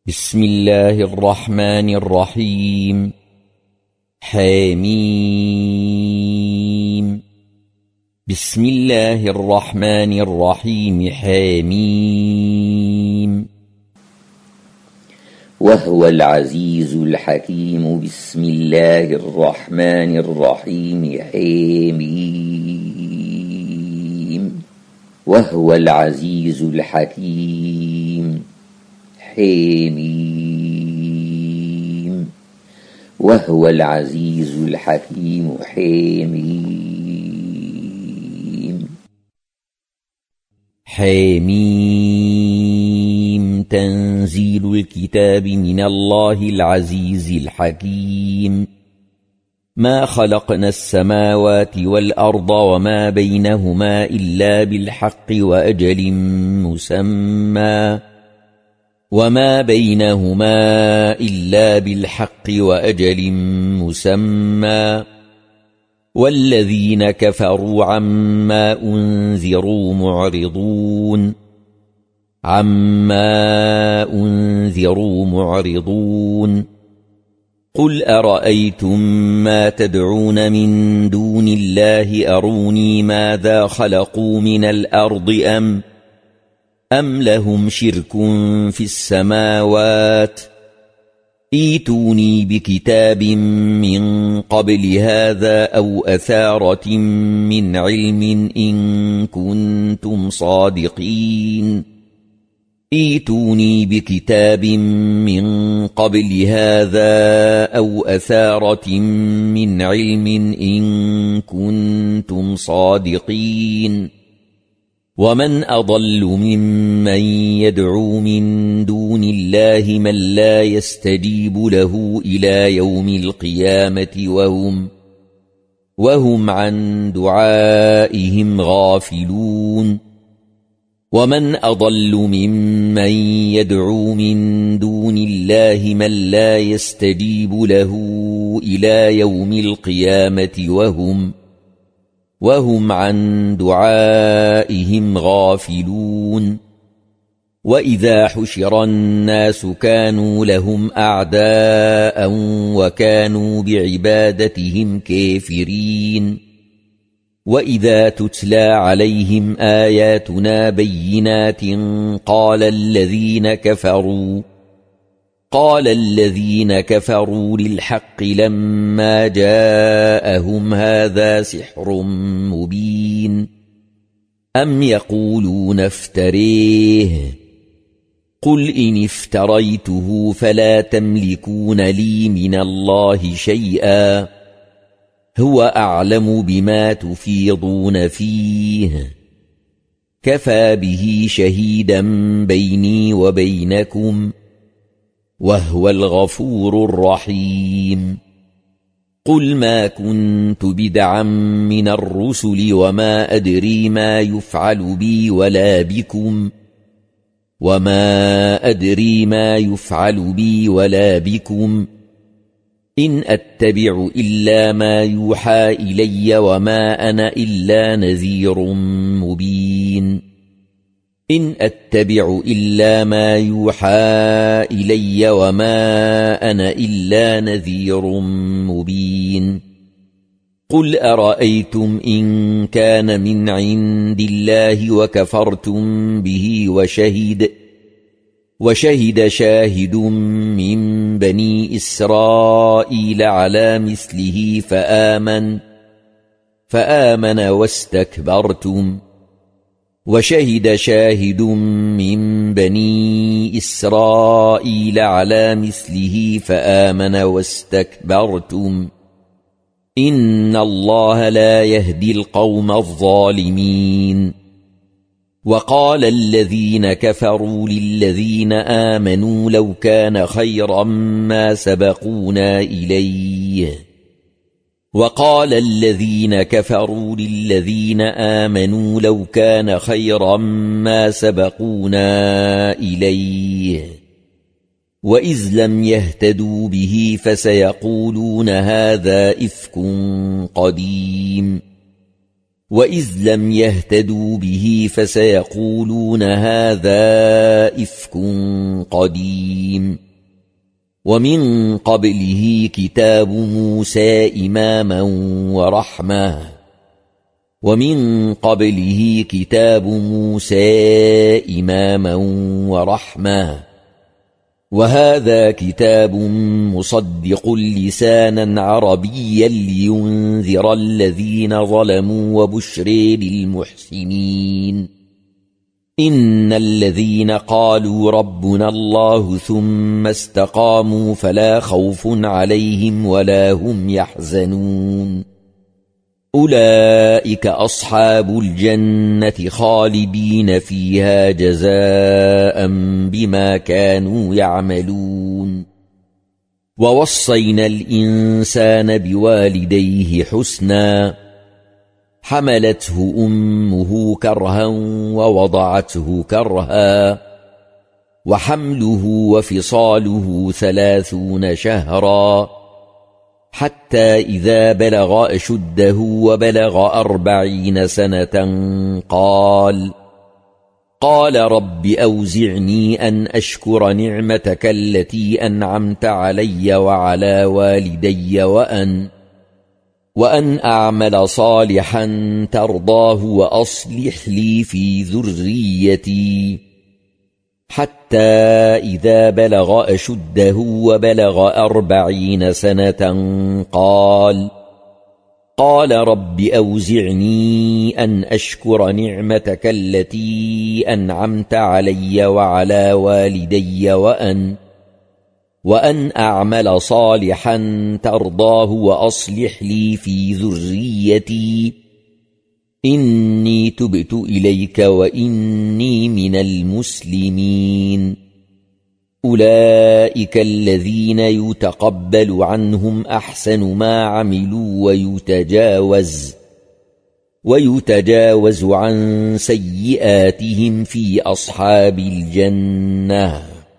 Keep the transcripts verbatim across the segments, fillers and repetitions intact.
بسم الله الرحمن الرحيم. حميم. بسم الله الرحمن الرحيم. حميم. وهو العزيز الحكيم. بسم الله الرحمن الرحيم. حميم. وهو العزيز الحكيم. حميم. وهو العزيز الحكيم. حميم. حميم. تنزيل الكتاب من الله العزيز الحكيم. ما خلقنا السماوات والأرض وما بينهما إلا بالحق وأجل مسمى وما بينهما إلا بالحق وأجل مسمى والذين كفروا عما أنذروا معرضون عما أنذروا معرضون قل أرأيتم ما تدعون من دون الله أروني ماذا خلقوا من الأرض أم أم لهم شرك في السماوات ائتوني بكتاب من قبل هذا أو أثارة من علم إن كنتم صادقين ائتوني بكتاب من قبل هذا أو أثارة من علم إن كنتم صادقين ومن أضل ممن يدعو من دون الله من لا يستجيب له إلى يوم القيامة وهم وهم عن دعائهم غافلون ومن أضل ممن يدعو من دون الله من لا يستجيب له إلى يوم القيامة وهم وهم عن دعائهم غافلون وإذا حشر الناس كانوا لهم أعداء وكانوا بعبادتهم كافرين وإذا تتلى عليهم آياتنا بينات قال الذين كفروا قال الذين كفروا للحق لما جاءهم هذا سحر مبين أم يقولون افتريه قل إن افتريته فلا تملكون لي من الله شيئا هو أعلم بما تفيضون فيه كفى به شهيدا بيني وبينكم وهو الغفور الرحيم قل ما كنت بدعا من الرسل وما أدري ما يفعل بي ولا بكم وما أدري ما يفعل بي ولا بكم إن أتبع إلا ما يوحى إلي وما أنا إلا نذير مبين إن أتبع إلا ما يوحى إلي وما أنا إلا نذير مبين قل أرأيتم إن كان من عند الله وكفرتم به وشهد وشهد شاهد من بني إسرائيل على مثله فآمن فآمن واستكبرتم وشهد شاهد من بني إسرائيل على مثله فآمن واستكبرتم إن الله لا يهدي القوم الظالمين وقال الذين كفروا للذين آمنوا لو كان خيرا ما سبقونا إليه وقال الذين كفروا للذين آمنوا لو كان خيرا ما سبقونا إليه وإذ لم يهتدوا به فسيقولون هذا إفك قديم وإذ لم يهتدوا به فسيقولون هذا إفك قديم ومن قبله كتاب موسى إماما ورحمة ومن قبله كتاب موسى إماما ورحمة وهذا كتاب مصدق لسانا عربيا لينذر الذين ظلموا وبشر للمحسنين إن الذين قالوا ربنا الله ثم استقاموا فلا خوف عليهم ولا هم يحزنون أولئك أصحاب الجنة خالدين فيها جزاء بما كانوا يعملون ووصينا الإنسان بوالديه حسنا حملته أمه كرها ووضعته كرها وحمله وفصاله ثلاثون شهرا حتى إذا بلغ أشده وبلغ أربعين سنة قال قال رب أوزعني أن أشكر نعمتك التي أنعمت علي وعلى والدي وأن وأن أعمل صالحا ترضاه وأصلح لي في ذريتي حتى إذا بلغ أشده وبلغ أربعين سنة قال قال رب أوزعني أن أشكر نعمتك التي أنعمت علي وعلى والدي وأن وأن أعمل صالحا ترضاه وأصلح لي في ذريتي إني تبت إليك وإني من المسلمين أولئك الذين يتقبل عنهم أحسن ما عملوا ويتجاوز ويتجاوز عن سيئاتهم في أصحاب الجنة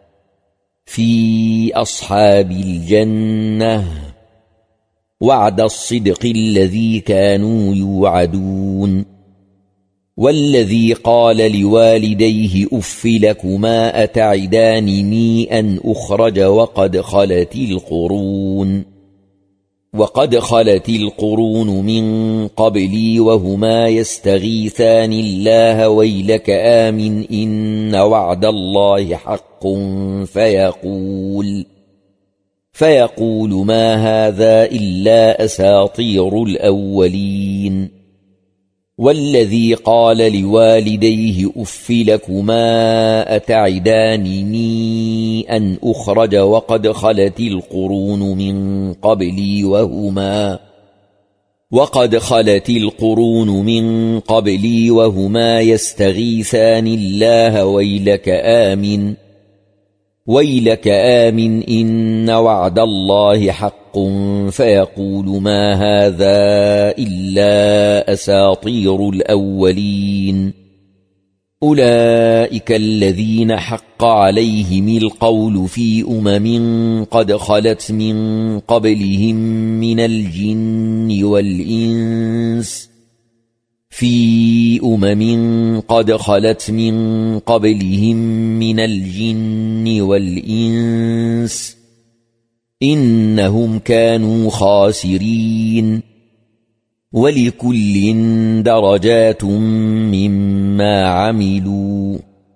في أصحاب الجنة وعد الصدق الذي كانوا يوعدون والذي قال لوالديه أف لكما أتعدانني أن أخرج وقد خلت القرون وقد خلت القرون من قبلي وهما يستغيثان الله ويلك آمن إن وعد الله حق فيقول فيقول ما هذا إلا أساطير الأولين والذي قال لوالديه أف لكما أتعدانني أن أخرج وقد خلت القرون من قبلي وهما وقد خلت القرون من قبلي وهما يستغيثان الله ويلك آمن ويلك آمن إن وعد الله حق فيقول ما هذا إلا أساطير الأولين أولئك الذين حق عليهم القول في أمم قد خلت من قبلهم من الجن والإنس في أمم قد خلت من قبلهم من الجن والإنس إنهم كانوا خاسرين ولكل درجات مما عملوا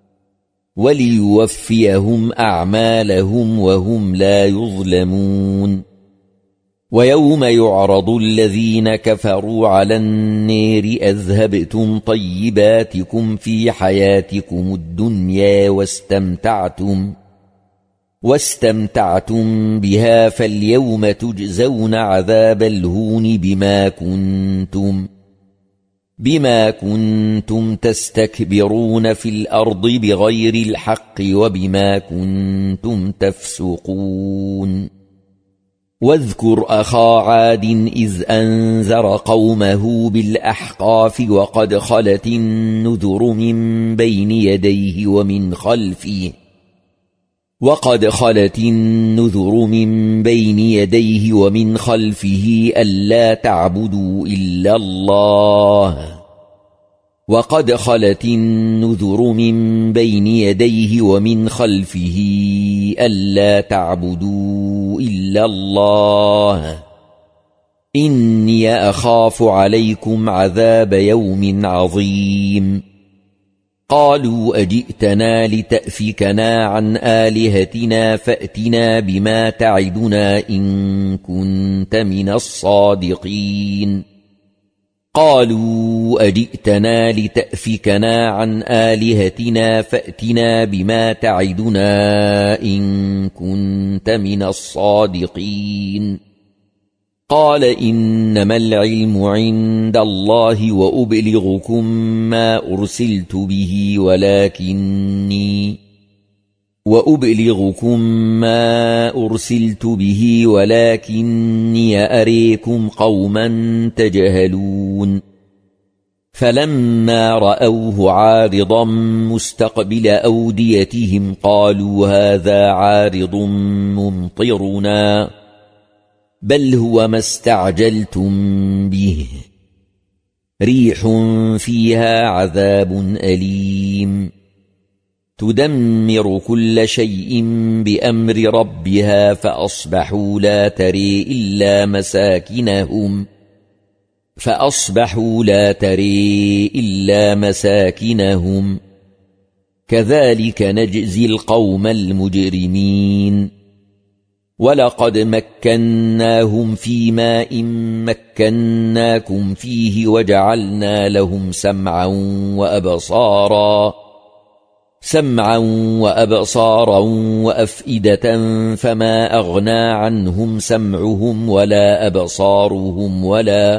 وليوفيهم أعمالهم وهم لا يظلمون ويوم يعرض الذين كفروا على النار أذهبتم طيباتكم في حياتكم الدنيا واستمتعتم واستمتعتم بها فاليوم تجزون عذاب الهون بما كنتم بما كنتم تستكبرون في الأرض بغير الحق وبما كنتم تفسقون واذكر أخا عاد إذ أنذر قومه بالأحقاف وقد خلت النذر من بين يديه ومن خلفه وقد خلت النذر من بين يديه ومن خلفه ألا تعبدوا إلا الله وقد خلت النذر من بين يديه ومن خلفه ألا تعبدوا إلا الله إني أخاف عليكم عذاب يوم عظيم قالوا أجئتنا لتأفكنا عن آلهتنا فأتنا بما تعدنا إن كنت من الصادقين قالوا أجئتنا لتأفكنا عن آلهتنا فأتنا بما تعدنا إن كنت من الصادقين قال إنما العلم عند الله وأبلغكم ما أرسلت به ولكني وأبلغكم ما أرسلت به ولكني أريكم قوما تجهلون فلما رأوه عارضا مستقبل أوديتهم قالوا هذا عارض ممطرنا بل هو ما استعجلتم به ريح فيها عذاب أليم تدمر كل شيء بأمر ربها فأصبحوا لا تري إلا مساكنهم فأصبحوا لا تري إلا مساكنهم كذلك نجزي القوم المجرمين ولقد مكناهم في ماء مكناكم فيه وجعلنا لهم سمعا وأبصارا سمعا وأبصارا وأفئدة فما أغنى عنهم سمعهم ولا أبصارهم ولا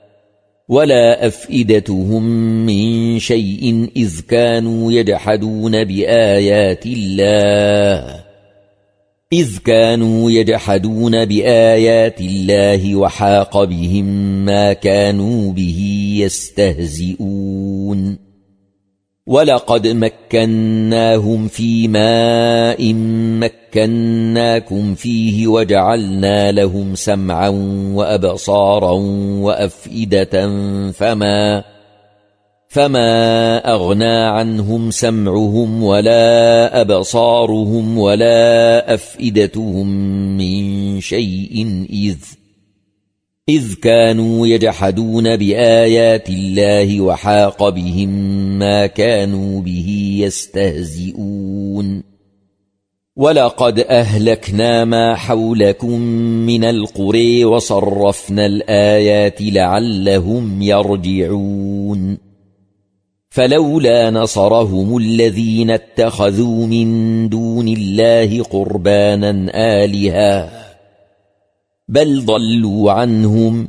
ولا أفئدتهم من شيء إذ كانوا يجحدون بآيات الله إذ كانوا يجحدون بآيات الله وحاق بهم ما كانوا به يستهزئون ولقد مكناهم في ماء مكناكم فيه وجعلنا لهم سمعا وأبصارا وأفئدة فما فما أغنى عنهم سمعهم ولا أبصارهم ولا أفئدتهم من شيء إذ إذ كانوا يجحدون بآيات الله وحاق بهم ما كانوا به يستهزئون ولقد أهلكنا ما حولكم من القرى وصرفنا الآيات لعلهم يرجعون فلولا نصرهم الذين اتخذوا من دون الله قربانا آلهة بل ضلوا عنهم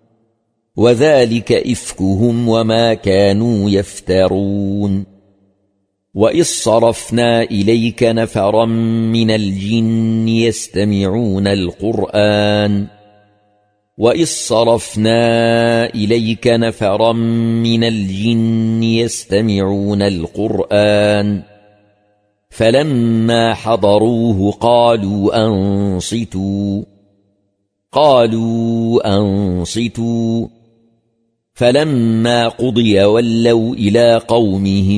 وذلك إفكهم وما كانوا يفترون وإذ صرفنا إليك نفرا من الجن يستمعون القرآن وإذ صرفنا إليك نفرا من الجن يستمعون القرآن فلما حضروه قالوا أنصتوا قالوا أنصتوا فلما قضي ولوا إلى قومهم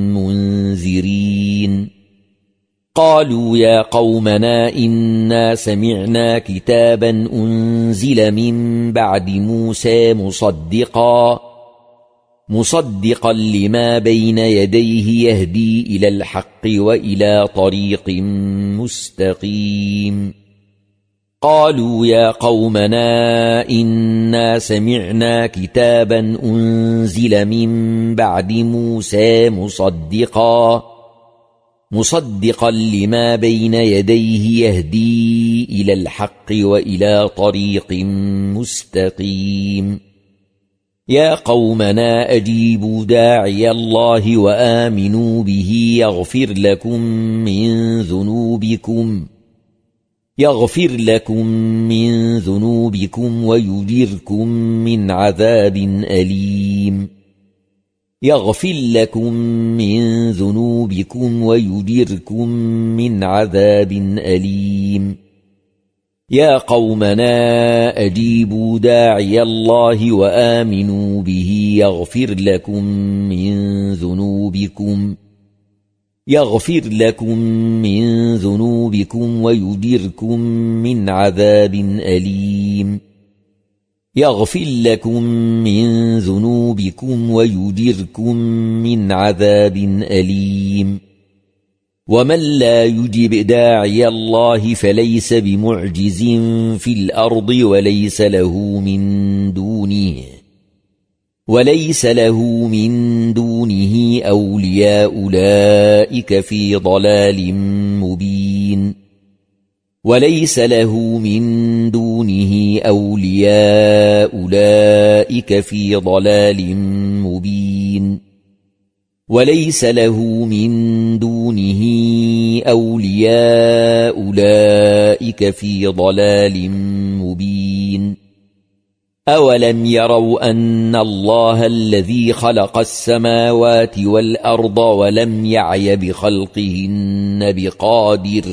منذرين قالوا يا قومنا إنا سمعنا كتابا أنزل من بعد موسى مصدقا مصدقا لما بين يديه يهدي إلى الحق وإلى طريق مستقيم قالوا يا قومنا إنا سمعنا كتابا أنزل من بعد موسى مصدقا مصدقا لما بين يديه يهدي إلى الحق وإلى طريق مستقيم يا قومنا أجيبوا داعي الله وآمنوا به يغفر لكم من ذنوبكم يغفر لكم من ذنوبكم ويجركم من عذاب أليم يغفر لكم من ذنوبكم ويجركم من عذاب أليم يا قومنا أجيبوا داعي الله وآمنوا به يغفر لكم من ذنوبكم يغفر لكم من ذنوبكم ويجركم من عذاب أليم يغفر لكم من ذنوبكم ويجركم من عذاب أليم ومن لا يجب داعي الله فليس بمعجز في الأرض وليس له من دونه وليس له من دونه أولياء أولئك في ضلال مبين وليس له من دونه أولياء أولئك في ضلال مبين وليس له من دونه أولياء أولئك في ضلال مبين أولم يروا أن الله الذي خلق السماوات والأرض ولم يعي بخلقهن بقادر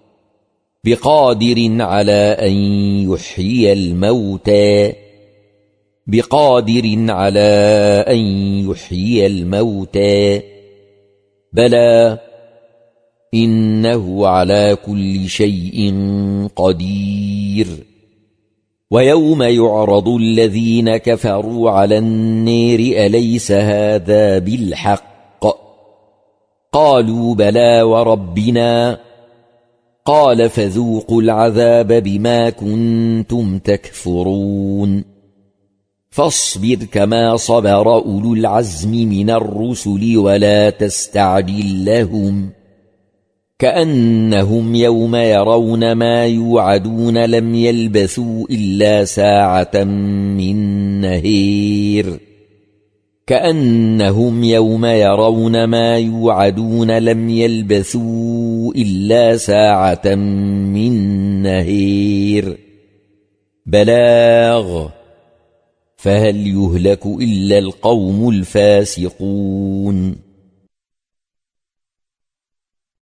بقادر على أن يحيي الموتى بقادر على أن يحيي الموتى بلى إنه على كل شيء قدير ويوم يعرض الذين كفروا على النار أليس هذا بالحق قالوا بلى وربنا قال فذوقوا العذاب بما كنتم تكفرون فاصبر كما صبر أولو العزم من الرسل ولا تستعجل لهم كأنهم يوم يرون ما يوعدون لم يلبثوا إلا ساعة من نهير كأنهم يوم يرون ما يوعدون لم يلبثوا إلا ساعة من نهير بلاغ فهل يهلك إلا القوم الفاسقون